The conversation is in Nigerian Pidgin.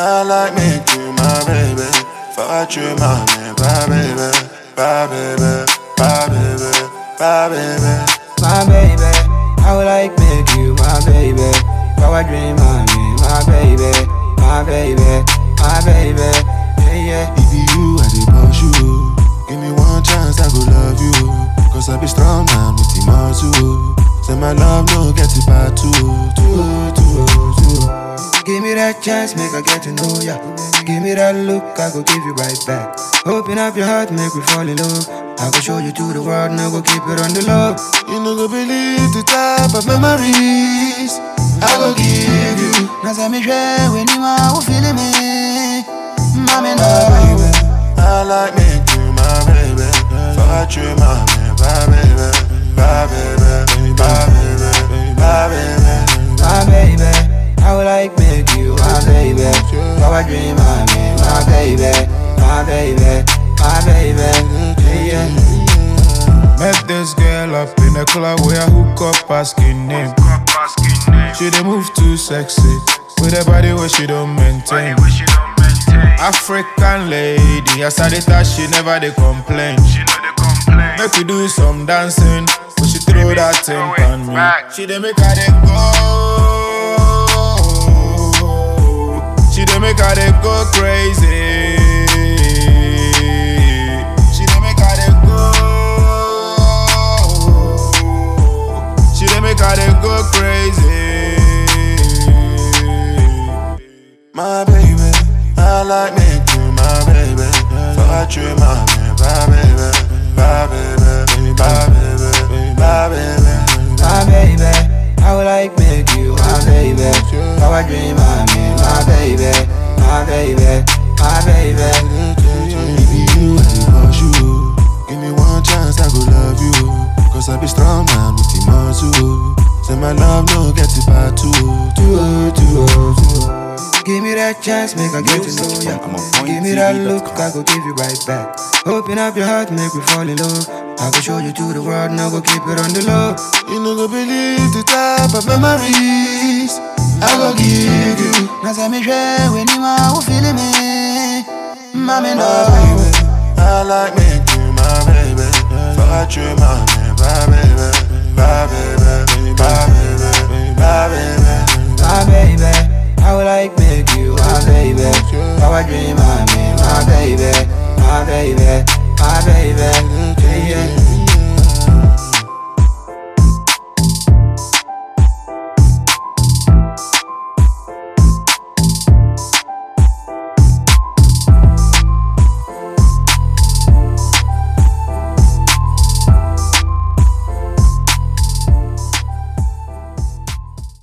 I like me you my baby. Fuck you, my man, bye baby, bye baby, bye baby, bye baby, my baby. I would like make you my baby. Power dream, my baby, my baby, my baby. Yeah, yeah. If you I dey push you, give me one chance I go love you. Cause I be strong man with the muscle. Say my love no get it by two. Give me that chance, make I get to know ya. Give me that look, I go give you right back. Open up your heart, make me fall in love. I go show you to the world, now go keep it on the low. You no go believe the type of memories I go give you. Now say me share when you are feeling me. Mommy, no. Baby, I like me you my baby. Fuck you, my man, bye baby, bye baby, bye baby, bye baby, my baby. I would like make you my baby. Power dream, my baby, my baby, my baby. Yeah, yeah. Met this girl up in a club where I hook up asking name. She dey move too sexy with a body where she don't maintain. African lady, as I dey touch she never dey complain. Make we do some dancing, but she throw that thing on me. She dey make her dey go. She dey make her dey go crazy. She dey make her dey go. She dey make her dey go crazy. My baby, I like me you my baby. Fuck you, my man, bye baby, bye baby, bye baby, bye baby, my baby. I would like make you my baby. Power dream, my baby, my baby, my baby. If you I dey push you, give me one chance I go love you. Cause I be strong man with the muscle. Say my love no get it by two. Give me that chance, make I get to know ya. Give me that look, I go give you right back. Open up your heart, make me fall in love. I go show you to the world, now go keep it on the low. You no go believe the type of memories I go give you. Now say me share when you are feeling me. Mommy, no. Baby, I like me you my baby. Fuck you, my man, bye baby, bye baby, bye baby, bye baby, my baby. I would like make you my baby. Power dream, my baby, my baby, my baby.